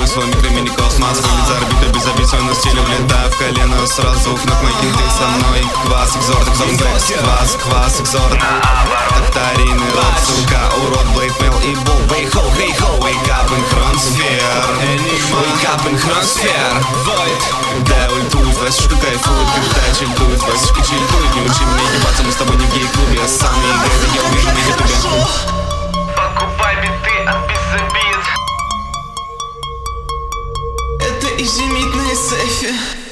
свой микро-мини-космос. Вылет за орбиту без объясненного стиля. Влетаю в колено, сразу звук на моих ты со мной. Квас, экзорт, квас, квас, экзорт. Татарины, рот, сука, урод, блейдмейл и бул. Wake ho, hey ho, wake up in хроносфер. Wake up in хроносфер. Когда ультует, Васюшка кайфует, когда чильтует, Васюшка чильтует. Не учи меня ебаться, мы с тобой не в гей-клубе. Я сам не играю, я увижу на ютубе. Покупай биты от Безобид. Это изюмит на эсэфе.